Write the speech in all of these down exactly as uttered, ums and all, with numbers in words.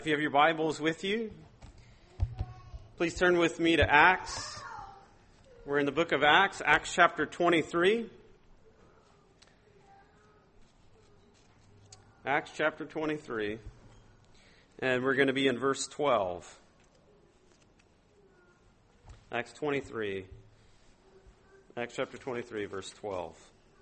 If you have your Bibles with you, please turn with me to Acts. We're in the book of Acts, Acts chapter twenty-three. Acts chapter twenty-three, and we're going to be in verse twelve. Acts twenty-three, Acts chapter twenty-three, verse twelve.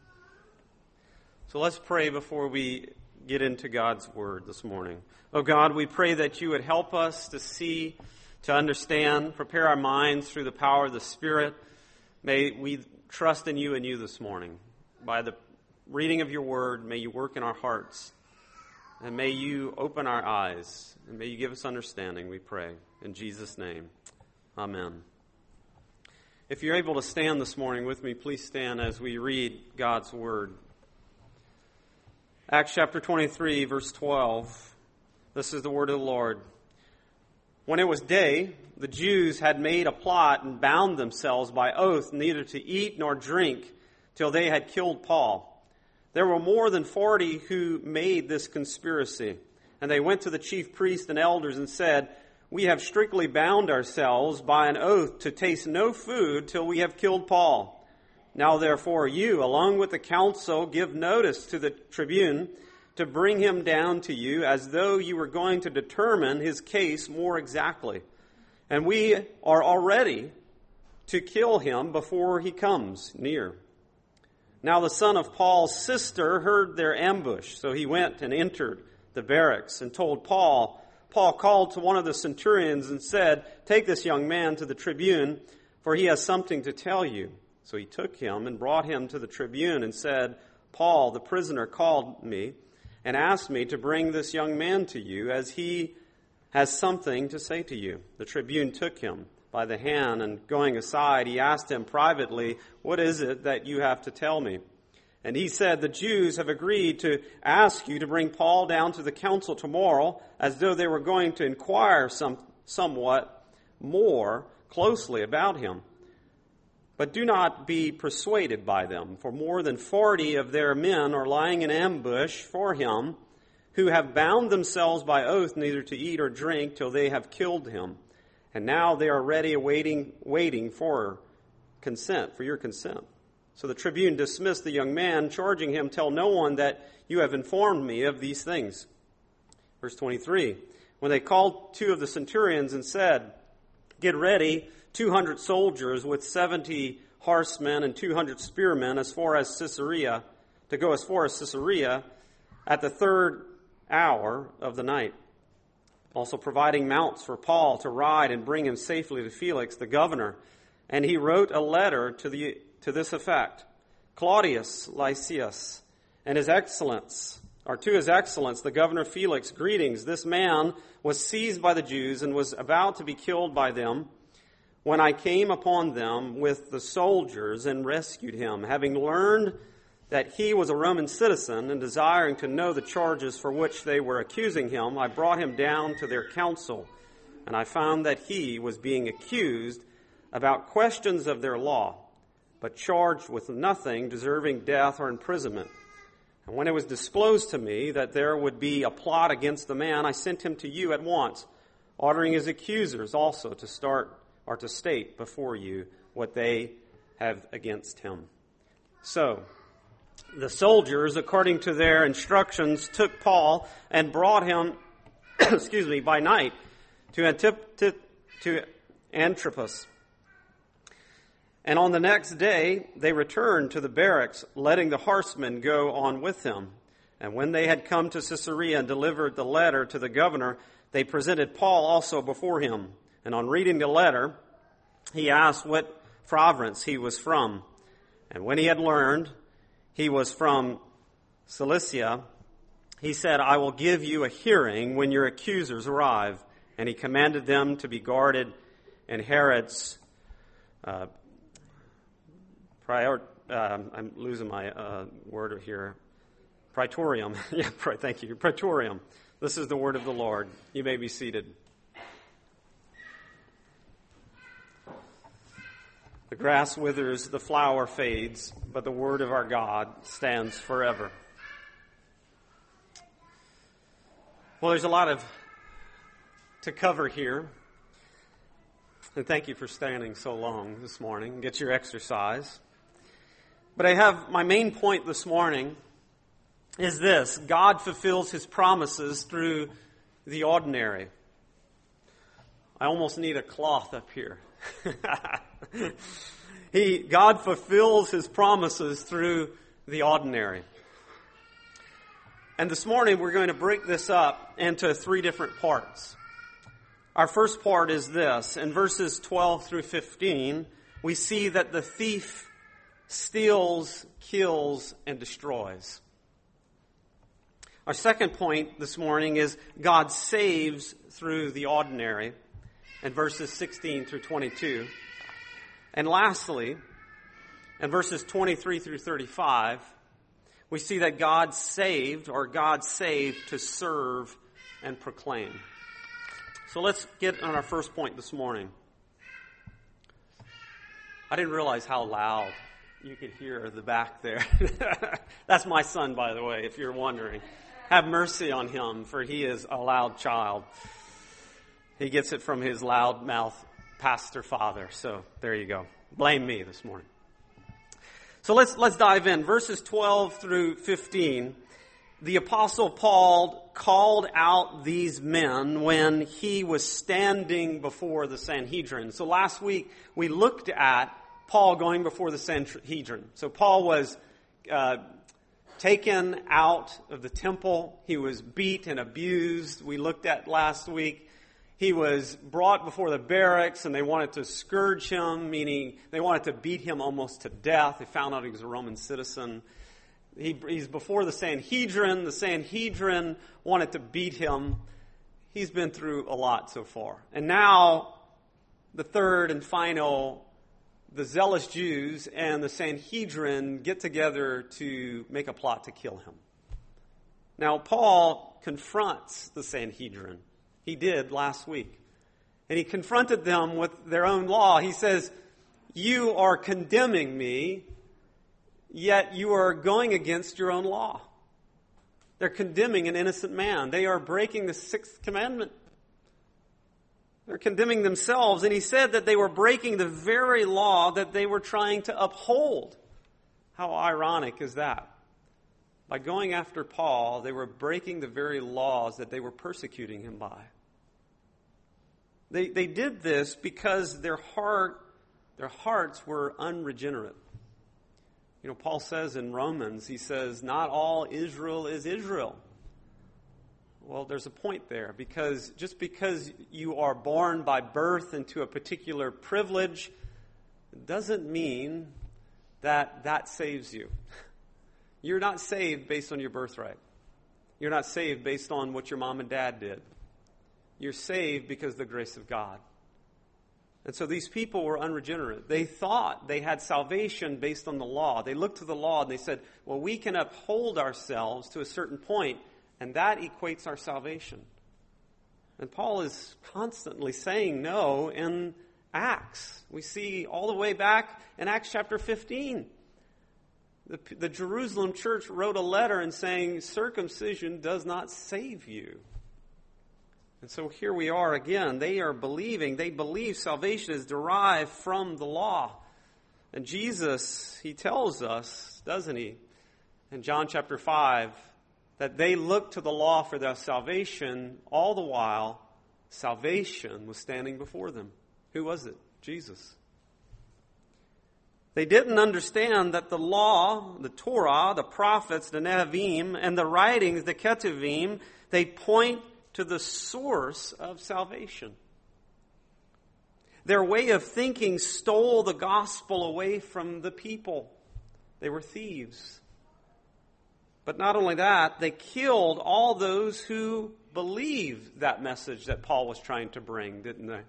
So let's pray before we get into God's Word this morning. Oh God, we pray that you would help us to see, to understand, prepare our minds through the power of the Spirit. May we trust in you and you this morning. By the reading of your Word, may you work in our hearts. And may you open our eyes. And may you give us understanding, we pray. In Jesus' name, amen. If you're able to stand this morning with me, please stand as we read God's Word. Acts chapter twenty-three, verse twelve. This is the word of the Lord. When it was day, the Jews had made a plot and bound themselves by oath neither to eat nor drink till they had killed Paul. There were more than forty who made this conspiracy. And they went to the chief priests and elders and said, "We have strictly bound ourselves by an oath to taste no food till we have killed Paul. Now therefore you, along with the council, give notice to the tribune to bring him down to you as though you were going to determine his case more exactly. And we are all ready to kill him before he comes near." Now the son of Paul's sister heard their ambush, so he went and entered the barracks and told Paul. Paul called to one of the centurions and said, "Take this young man to the tribune, for he has something to tell you." So he took him and brought him to the tribune and said, "Paul, the prisoner, called me and asked me to bring this young man to you as he has something to say to you." The tribune took him by the hand and going aside, he asked him privately, "What is it that you have to tell me?" And he said, "The Jews have agreed to ask you to bring Paul down to the council tomorrow as though they were going to inquire some, somewhat more closely about him. But do not be persuaded by them, for more than forty of their men are lying in ambush for him, who have bound themselves by oath neither to eat or drink till they have killed him. And now they are ready, awaiting, waiting for consent, for your consent." So the tribune dismissed the young man, charging him, "Tell no one that you have informed me of these things." Verse twenty-three, when they called two of the centurions and said, "Get ready two hundred soldiers with seventy horsemen and two hundred spearmen as far as Caesarea, to go as far as Caesarea at the third hour of the night. Also providing mounts for Paul to ride and bring him safely to Felix, the governor." And he wrote a letter to the to this effect: "Claudius Lysias and his excellence, or to his excellence, the governor Felix, greetings. This man was seized by the Jews and was about to be killed by them, when I came upon them with the soldiers and rescued him, having learned that he was a Roman citizen and desiring to know the charges for which they were accusing him. I brought him down to their council, and I found that he was being accused about questions of their law, but charged with nothing deserving death or imprisonment. And when it was disclosed to me that there would be a plot against the man, I sent him to you at once, ordering his accusers also to start or to state before you what they have against him." So the soldiers, according to their instructions, took Paul and brought him, excuse me, by night to Antip- to, to Antipatris. And on the next day they returned to the barracks, letting the horsemen go on with him. And when they had come to Caesarea and delivered the letter to the governor, they presented Paul also before him. And on reading the letter, he asked what province he was from. And when he had learned he was from Cilicia, he said, "I will give you a hearing when your accusers arrive." And he commanded them to be guarded in Herod's uh, prior. Uh, I'm losing my uh, word here. Praetorium. yeah, thank you. Praetorium. This is the word of the Lord. You may be seated. The grass withers, the flower fades, but the word of our God stands forever. Well, there's a lot of to cover here. And thank you for standing so long this morning. Get your exercise. But I have my main point this morning is this: God fulfills His promises through the ordinary. I almost need a cloth up here. he, God fulfills His promises through the ordinary. And this morning we're going to break this up into three different parts. Our first part is this. In verses twelve through fifteen, we see that the thief steals, kills, and destroys. Our second point this morning is God saves through the ordinary, in verses sixteen through twenty-two. And lastly, in verses twenty-three through thirty-five, we see that God saved, or God saved to serve and proclaim. So let's get on our first point this morning. I didn't realize how loud you could hear the back there. That's my son, by the way, if you're wondering. Have mercy on him, for he is a loud child. He gets it from his loud mouth pastor father. So there you go. Blame me this morning. So let's let's dive in. Verses twelve through fifteen. The Apostle Paul called out these men when he was standing before the Sanhedrin. So last week we looked at Paul going before the Sanhedrin. So Paul was uh, taken out of the temple. He was beat and abused. We looked at last week. He was brought before the barracks, and they wanted to scourge him, meaning they wanted to beat him almost to death. They found out he was a Roman citizen. He, he's before the Sanhedrin. The Sanhedrin wanted to beat him. He's been through a lot so far. And now, the third and final, the zealous Jews and the Sanhedrin get together to make a plot to kill him. Now, Paul confronts the Sanhedrin. He did last week. And he confronted them with their own law. He says, "You are condemning me, yet you are going against your own law." They're condemning an innocent man. They are breaking the sixth commandment. They're condemning themselves. And he said that they were breaking the very law that they were trying to uphold. How ironic is that? By going after Paul, they were breaking the very laws that they were persecuting him by. They they did this because their heart, their hearts were unregenerate. You know, Paul says in Romans, he says, not all Israel is Israel. Well, there's a point there, because just because you are born by birth into a particular privilege doesn't mean that that saves you. You're not saved based on your birthright. You're not saved based on what your mom and dad did. You're saved because of the grace of God. And so these people were unregenerate. They thought they had salvation based on the law. They looked to the law and they said, well, we can uphold ourselves to a certain point, and that equates our salvation. And Paul is constantly saying no in Acts. We see all the way back in Acts chapter fifteen. The, the Jerusalem church wrote a letter and saying, circumcision does not save you. And so here we are again. They are believing, they believe salvation is derived from the law. And Jesus, he tells us, doesn't he, in John chapter five, that they look to the law for their salvation, all the while salvation was standing before them. Who was it? Jesus. They didn't understand that the law, the Torah, the prophets, the Nevi'im, and the writings, the Ketuvim, they point to the source of salvation. Their way of thinking stole the gospel away from the people. They were thieves. But not only that, they killed all those who believed that message that Paul was trying to bring, didn't they?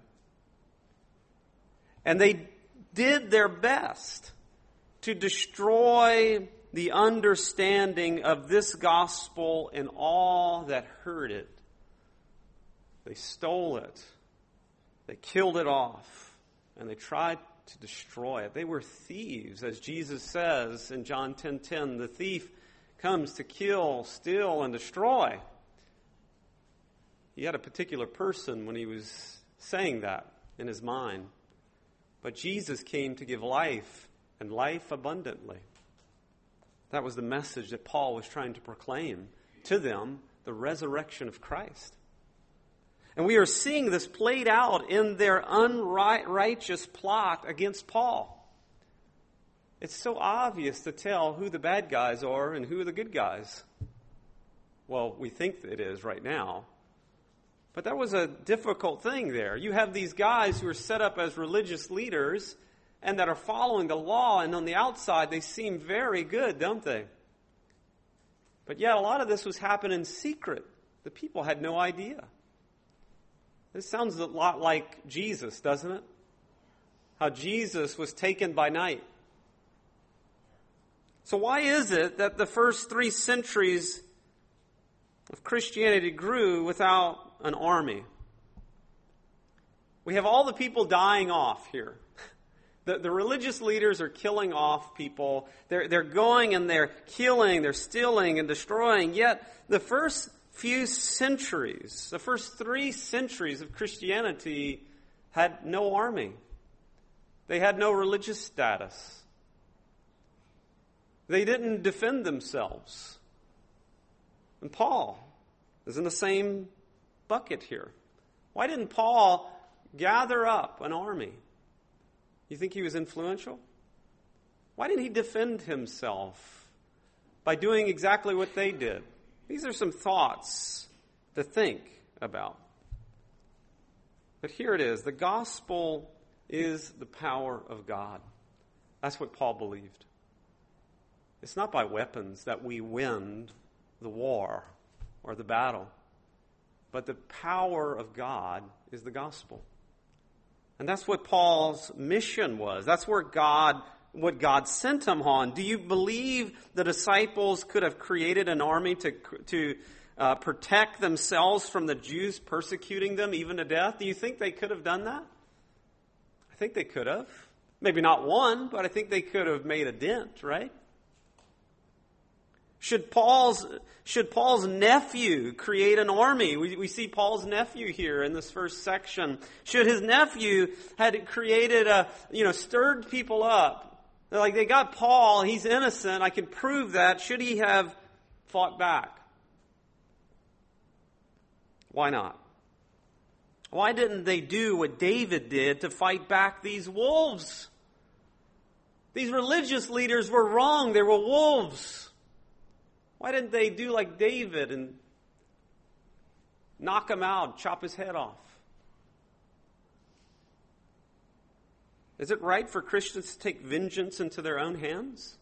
And they did their best to destroy the understanding of this gospel and all that heard it. They stole it. They killed it off. And they tried to destroy it. They were thieves, as Jesus says in John ten ten. The thief comes to kill, steal, and destroy. he had a particular person when he was saying that in his mind. But Jesus came to give life, and life abundantly. That was the message that Paul was trying to proclaim to them, the resurrection of Christ. And we are seeing this played out in their unrighteous plot against Paul. It's so obvious to tell who the bad guys are and who are the good guys. Well, we think it is right now. But that was a difficult thing there. You have these guys who are set up as religious leaders and that are following the law, and on the outside they seem very good, don't they? But yet a lot of this was happening in secret. The people had no idea. This sounds a lot like Jesus, doesn't it? How Jesus was taken by night. So why is it that the first three centuries of Christianity grew without an army? We have all the people dying off here. The, the religious leaders are killing off people. They're, they're going and they're killing, they're stealing and destroying. Yet the first few centuries, the first three centuries of Christianity had no army. They had no religious status. They didn't defend themselves. And Paul is in the same bucket here. Why didn't Paul gather up an army? You think he was influential? Why didn't he defend himself by doing exactly what they did? These are some thoughts to think about. But here it is. The gospel is the power of God. That's what Paul believed. It's not by weapons that we win the war or the battle, but the power of God is the gospel. And that's what Paul's mission was. That's where God, what God sent him on. Do you believe the disciples could have created an army to, to uh, protect themselves from the Jews persecuting them even to death? Do you think they could have done that? I think they could have. Maybe not one, but I think they could have made a dent, right? Should Paul's, should Paul's nephew create an army? We, we see Paul's nephew here in this first section. Should his nephew had created a, you know, stirred people up? They're like, they got Paul, he's innocent, I can prove that. Should he have fought back? Why not? Why didn't they do what David did to fight back these wolves? These religious leaders were wrong. They were wolves. Why didn't they do like David and knock him out, chop his head off? Is it right for Christians to take vengeance into their own hands?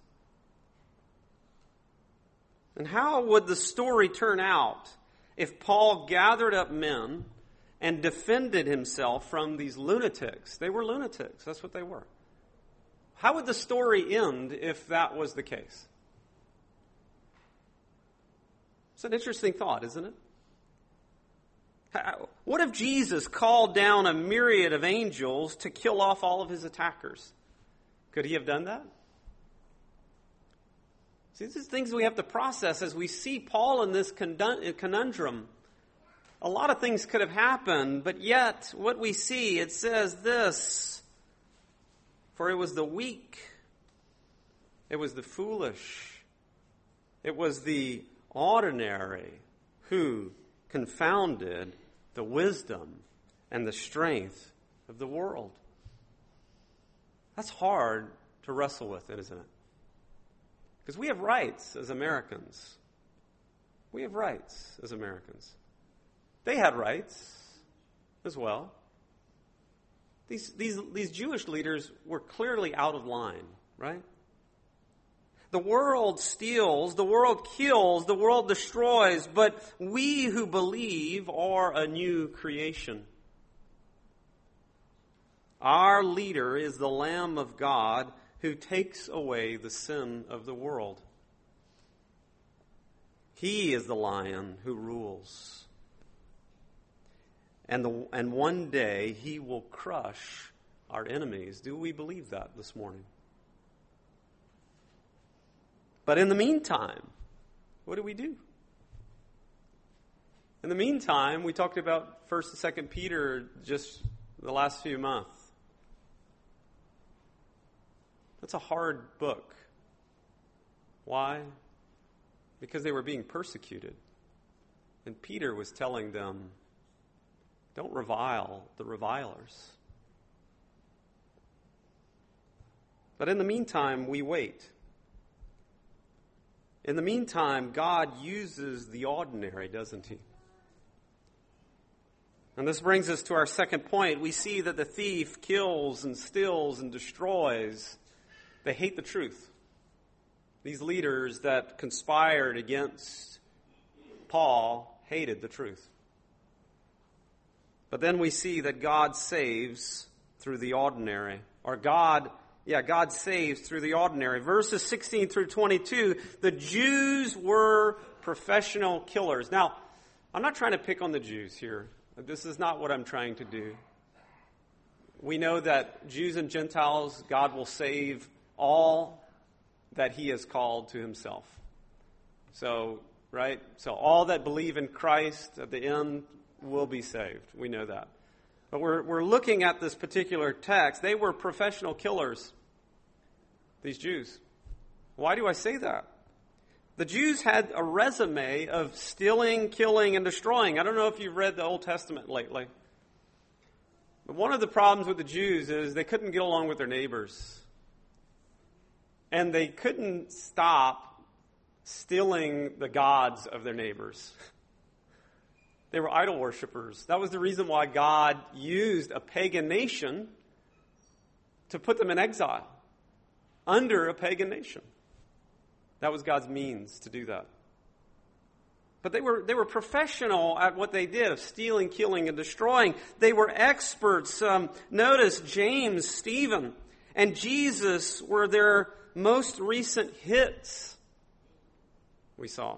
And how would the story turn out if Paul gathered up men and defended himself from these lunatics? They were lunatics. That's what they were. How would the story end if that was the case? It's an interesting thought, isn't it? How, what if Jesus called down a myriad of angels to kill off all of his attackers? Could he have done that? See, these are things we have to process as we see Paul in this conundrum. A lot of things could have happened, but yet what we see, it says this: for it was the weak, it was the foolish, it was the ordinary who confounded the wisdom and the strength of the world. That's hard to wrestle with, isn't it? Because we have rights as Americans. We have rights as Americans. They had rights as well. These, these, these Jewish leaders were clearly out of line, right? The world steals, the world kills, the world destroys, but we who believe are a new creation. Our leader is the Lamb of God who takes away the sin of the world. He is the Lion who rules. And, the, and one day he will crush our enemies. Do we believe that this morning? But in the meantime, what do we do? In the meantime, we talked about First and Second Peter just the last few months. That's a hard book. Why? Because they were being persecuted. And Peter was telling them, don't revile the revilers. But in the meantime, we wait. In the meantime, God uses the ordinary, doesn't he? And this brings us to our second point. We see that the thief kills and steals and destroys. They hate the truth. These leaders that conspired against Paul hated the truth. But then we see that God saves through the ordinary. Or God, yeah, God saves through the ordinary. Verses sixteen through twenty-two, the Jews were professional killers. Now, I'm not trying to pick on the Jews here. This is not what I'm trying to do. We know that Jews and Gentiles, God will save all that he has called to himself. So, right? So all that believe in Christ at the end will be saved. We know that. But we're we're looking at this particular text. They were professional killers, these Jews. Why do I say that? The Jews had a resume of stealing, killing, and destroying. I don't know if you've read the Old Testament lately. But one of the problems with the Jews is they couldn't get along with their neighbors. And they couldn't stop stealing the gods of their neighbors. They were idol worshipers. That was the reason why God used a pagan nation to put them in exile under a pagan nation. That was God's means to do that. But they were they were professional at what they did of stealing, killing, and destroying. They were experts. Um, notice James, Stephen, and Jesus were their most recent hits. We saw.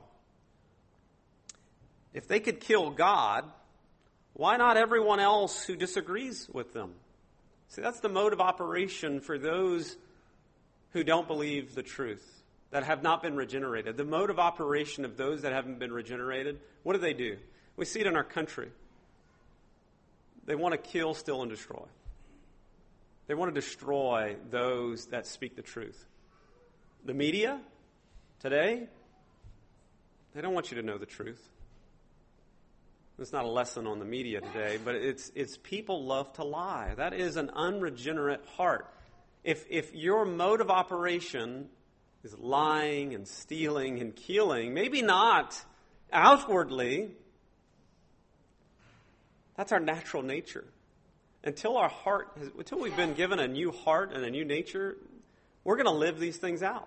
If they could kill God, why not everyone else who disagrees with them? See, that's the mode of operation for those who don't believe the truth, that have not been regenerated. The mode of operation of those that haven't been regenerated, what do they do? We see it in our country. They want to kill, steal, and destroy. They want to destroy those that speak the truth. The media today, they don't want you to know the truth. It's not a lesson on the media today, but it's it's people love to lie. That is an unregenerate heart. If if your mode of operation is lying and stealing and killing, maybe not outwardly, that's our natural nature. Until our heart, has, until we've been given a new heart and a new nature, we're going to live these things out.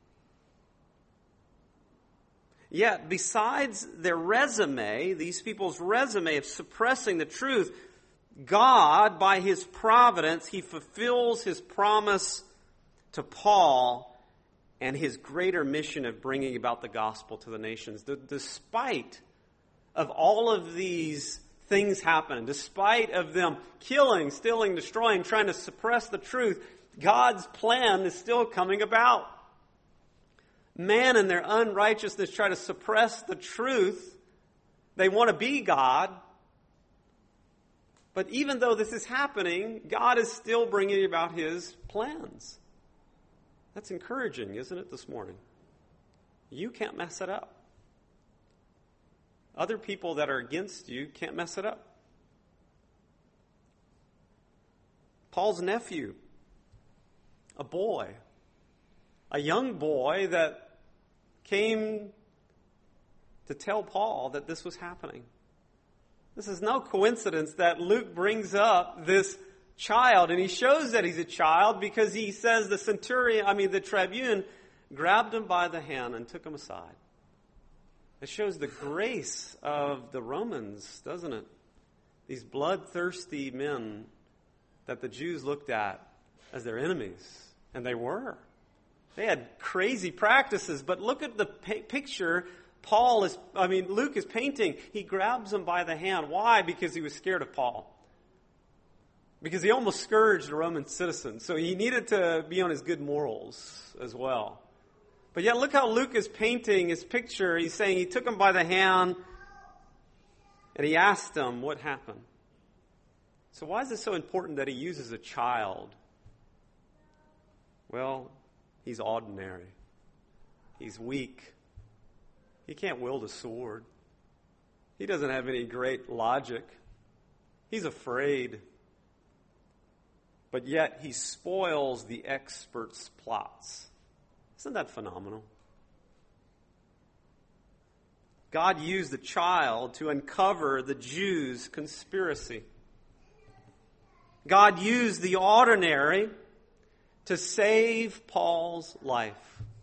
Yet, besides their resume, these people's resume of suppressing the truth, God, by his providence, he fulfills his promise to Paul and his greater mission of bringing about the gospel to the nations. The, despite of all of these things happening, despite of them killing, stealing, destroying, trying to suppress the truth, God's plan is still coming about. Man in their unrighteousness try to suppress the truth. They want to be God. But even though this is happening, God is still bringing about his plans. That's encouraging, isn't it, this morning? You can't mess it up. Other people that are against you can't mess it up. Paul's nephew, a boy, a young boy that came to tell Paul that this was happening. This is no coincidence that Luke brings up this child, and he shows that he's a child because he says the centurion, I mean the tribune, grabbed him by the hand and took him aside. It shows the grace of the Romans, doesn't it? These bloodthirsty men that the Jews looked at as their enemies, and they were. They had crazy practices, but look at the p- picture Paul is, I mean, Luke is painting. He grabs him by the hand. Why? Because he was scared of Paul. Because he almost scourged a Roman citizen. So he needed to be on his good morals as well. But yet look how Luke is painting his picture. He's saying he took him by the hand And he asked them what happened. So why is it so important that he uses a child? Well, he's ordinary. He's weak. He can't wield a sword. He doesn't have any great logic. He's afraid. But yet he spoils the experts' plots. Isn't that phenomenal? God used the child to uncover the Jews' conspiracy. God used the ordinary to save Paul's life.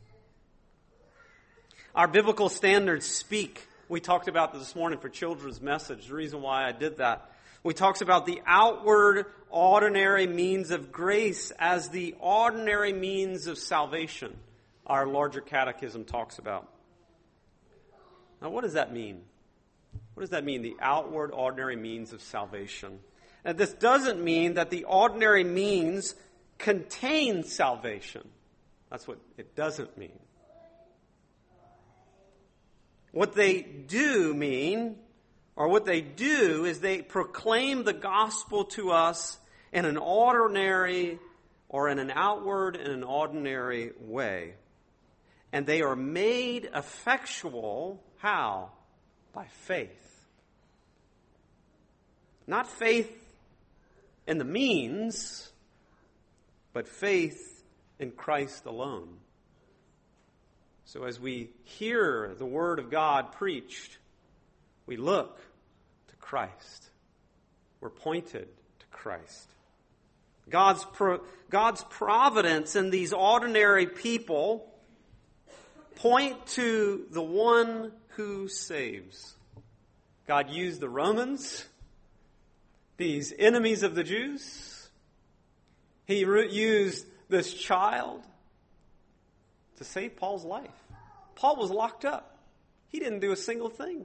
Our biblical standards speak. We talked about this morning for children's message. The reason why I did that. We talked about the outward, ordinary means of grace as the ordinary means of salvation. Our larger catechism talks about. Now, what does that mean? What does that mean, the outward, ordinary means of salvation? And this doesn't mean that the ordinary means contain salvation. That's what it doesn't mean. What they do mean, or what they do, is they proclaim the gospel to us in an ordinary or in an outward and an ordinary way. And they are made effectual, how? By faith. Not faith in the means, but faith in Christ alone. So as we hear the Word of God preached, we look to Christ. We're pointed to Christ. God's pro- God's providence in these ordinary people point to the one who saves. God used the Romans, these enemies of the Jews. He re- used this child to save Paul's life. Paul was locked up. He didn't do a single thing.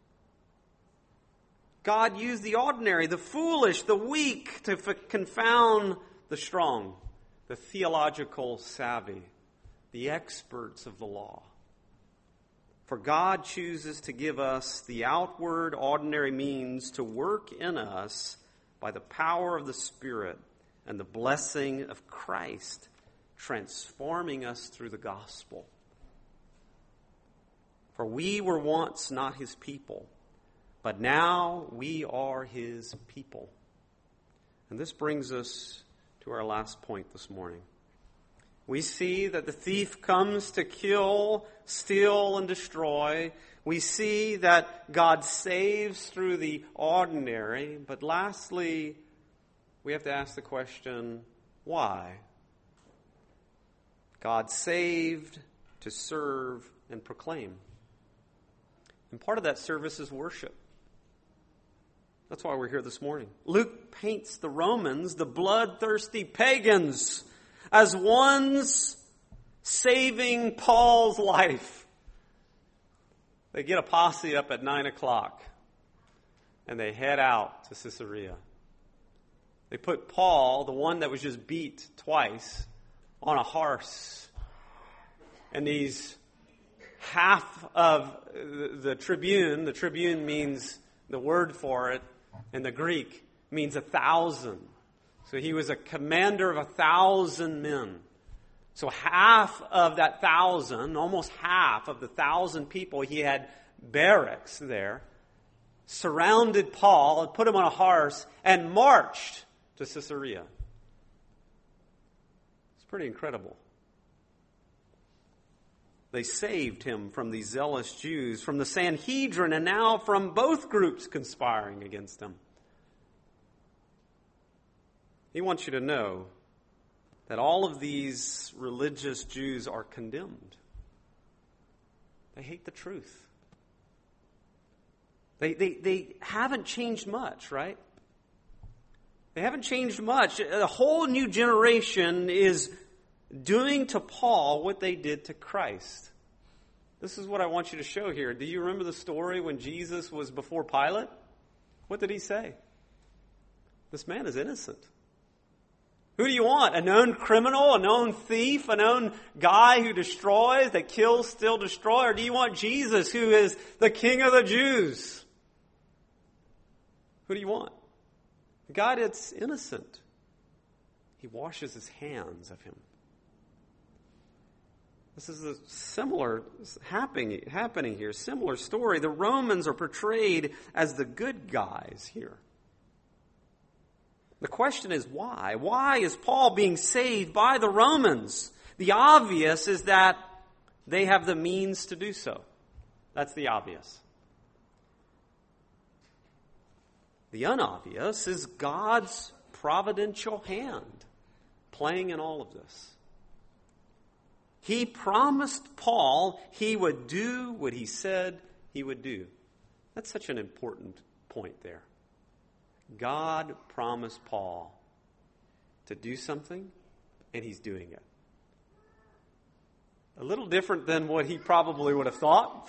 God used the ordinary, the foolish, the weak to f- confound the strong, the theological savvy, the experts of the law. For God chooses to give us the outward, ordinary means to work in us by the power of the Spirit and the blessing of Christ, transforming us through the gospel. For we were once not his people, but now we are his people. And this brings us to our last point this morning. We see that the thief comes to kill, steal, and destroy. We see that God saves through the ordinary. But lastly, we have to ask the question, why? God saved to serve and proclaim. And part of that service is worship. That's why we're here this morning. Luke paints the Romans, the bloodthirsty pagans, as ones saving Paul's life. They get a posse up at nine o'clock and they head out to Caesarea. They put Paul, the one that was just beat twice, on a horse. And these half of the tribune, the tribune means, the word for it in the Greek means a thousand. So he was a commander of a thousand men. So half of that thousand, almost half of the thousand people, he had barracks there, surrounded Paul and put him on a horse and marched to Caesarea. It's pretty incredible. They saved him from these zealous Jews, from the Sanhedrin, and now from both groups conspiring against him. He wants you to know that all of these religious Jews are condemned. They hate the truth. They, they, they haven't changed much, right? They haven't changed much. A whole new generation is doing to Paul what they did to Christ. This is what I want you to show here. Do you remember the story when Jesus was before Pilate? What did he say? This man is innocent. Who do you want? A known criminal, a known thief, a known guy who destroys, that kills, still destroy? Or do you want Jesus, who is the King of the Jews? Who do you want? God, it's innocent. He washes his hands of him. This is a similar happening, happening here, similar story. The Romans are portrayed as the good guys here. The question is why? Why is Paul being saved by the Romans? The obvious is that they have the means to do so. That's the obvious. The unobvious is God's providential hand playing in all of this. He promised Paul he would do what he said he would do. That's such an important point there. God promised Paul to do something, and he's doing it. A little different than what he probably would have thought.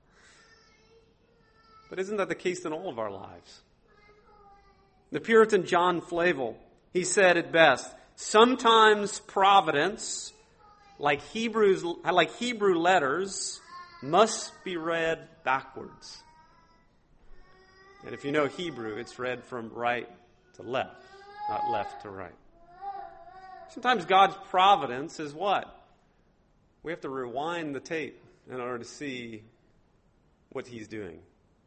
But isn't that the case in all of our lives? The Puritan John Flavel, he said it best, sometimes providence, like Hebrews, like Hebrew letters, must be read backwards. And if you know Hebrew, it's read from right to left, not left to right. Sometimes God's providence is what? We have to rewind the tape in order to see what he's doing.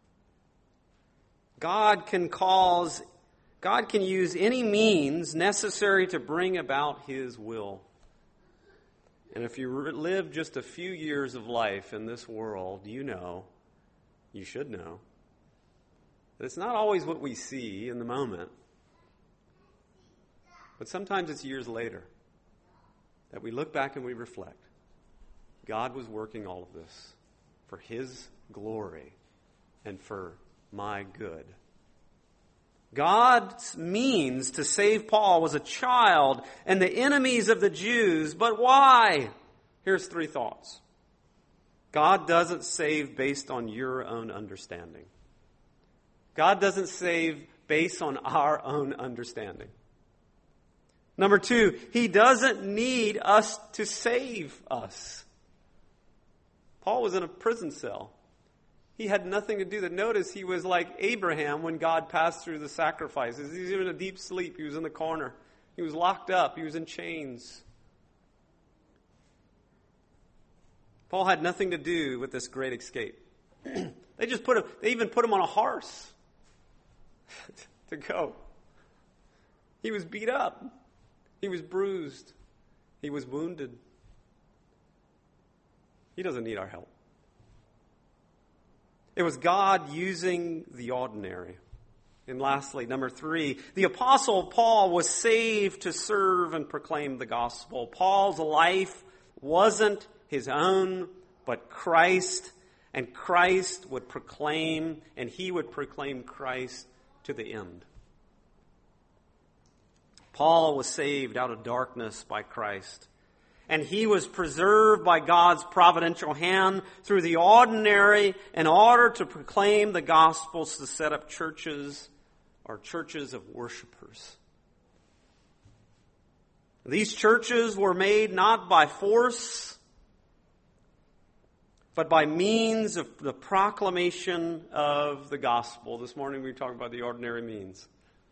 God can cause, God can use any means necessary to bring about his will. And if you live just a few years of life in this world, you know, you should know, that it's not always what we see in the moment, but sometimes it's years later that we look back and we reflect. God was working all of this for his glory and for my good. God's means to save Paul was a child and the enemies of the Jews. But why? Here's three thoughts. God doesn't save based on your own understanding. God doesn't save based on our own understanding. Number two, he doesn't need us to save us. Paul was in a prison cell. He had nothing to do that. Notice he was like Abraham when God passed through the sacrifices. He was in a deep sleep. He was in the corner. He was locked up. He was in chains. Paul had nothing to do with this great escape. They just put him, they even put him on a horse to go. He was beat up. He was bruised. He was wounded. He doesn't need our help. It was God using the ordinary. And lastly, number three, the Apostle Paul was saved to serve and proclaim the gospel. Paul's life wasn't his own, but Christ, and Christ would proclaim, and he would proclaim Christ to the end. Paul was saved out of darkness by Christ. And he was preserved by God's providential hand through the ordinary in order to proclaim the gospels, to set up churches or churches of worshipers. These churches were made not by force, but by means of the proclamation of the gospel. This morning we talked about the ordinary means.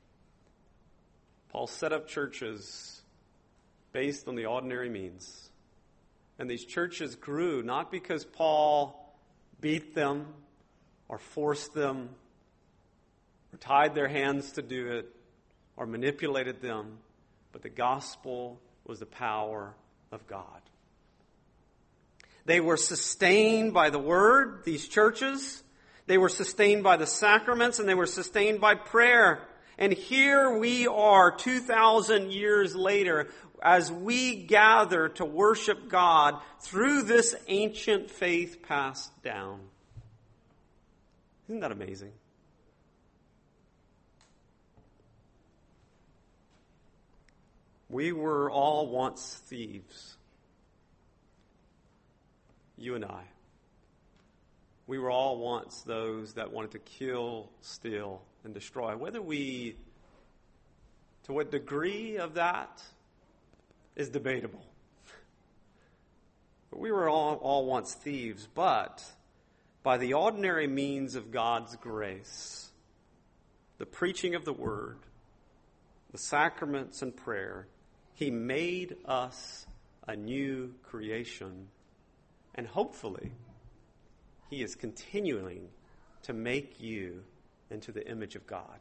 Paul set up churches based on the ordinary means. And these churches grew not because Paul beat them or forced them or tied their hands to do it or manipulated them, but the gospel was the power of God. They were sustained by the word, these churches. They were sustained by the sacraments, and they were sustained by prayer. And here we are two thousand years later as we gather to worship God through this ancient faith passed down. Isn't that amazing? We were all once thieves. You and I. We were all once those that wanted to kill, steal, and destroy. Whether we, to what degree of that is debatable. But we were all, all once thieves, but by the ordinary means of God's grace, the preaching of the word, the sacraments and prayer, he made us a new creation. And hopefully, he is continuing to make you into the image of God.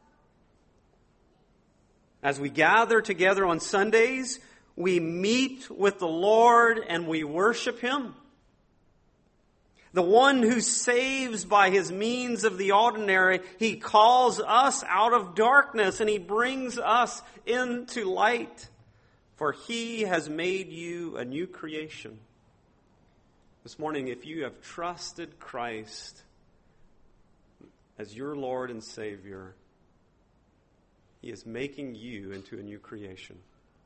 As we gather together on Sundays, we meet with the Lord and we worship him. The one who saves by his means of the ordinary, he calls us out of darkness and he brings us into light. For he has made you a new creation. This morning, if you have trusted Christ as your Lord and Savior, he is making you into a new creation.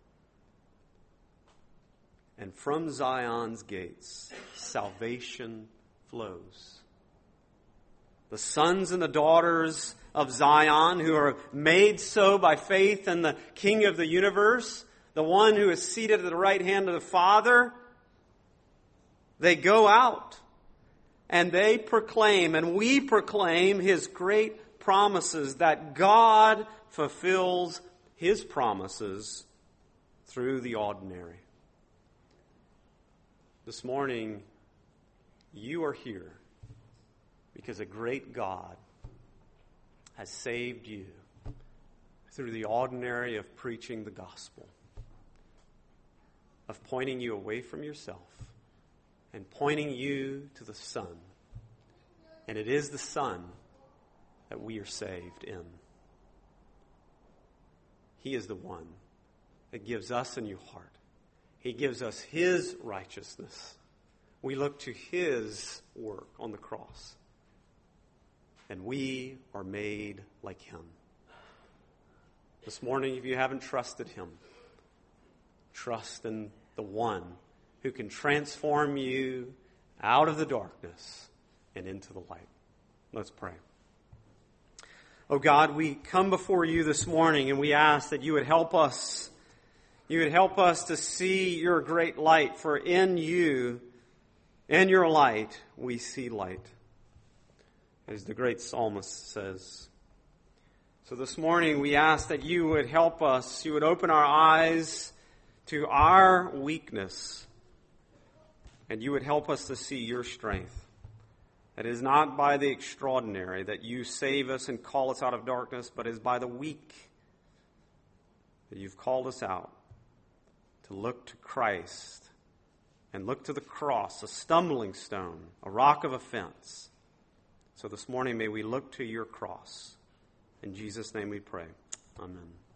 And from Zion's gates, salvation flows. The sons and the daughters of Zion, who are made so by faith in the King of the universe, the one who is seated at the right hand of the Father, they go out and they proclaim, and we proclaim his great promises, that God fulfills his promises through the ordinary. This morning, you are here because a great God has saved you through the ordinary of preaching the gospel, of pointing you away from yourself and pointing you to the Son. And it is the Son that we are saved in. He is the one that gives us a new heart. He gives us his righteousness. We look to his work on the cross. And we are made like him. This morning, if you haven't trusted him, trust in the one who can transform you out of the darkness and into the light. Let's pray. Oh God, we come before you this morning and we ask that you would help us. You would help us to see your great light, for in you, in your light, we see light. As the great psalmist says. So this morning we ask that you would help us, you would open our eyes to our weakness, and you would help us to see your strength. It is not by the extraordinary that you save us and call us out of darkness, but is by the weak that you've called us out to look to Christ and look to the cross, a stumbling stone, a rock of offense. So this morning may we look to your cross. In Jesus' name we pray. Amen.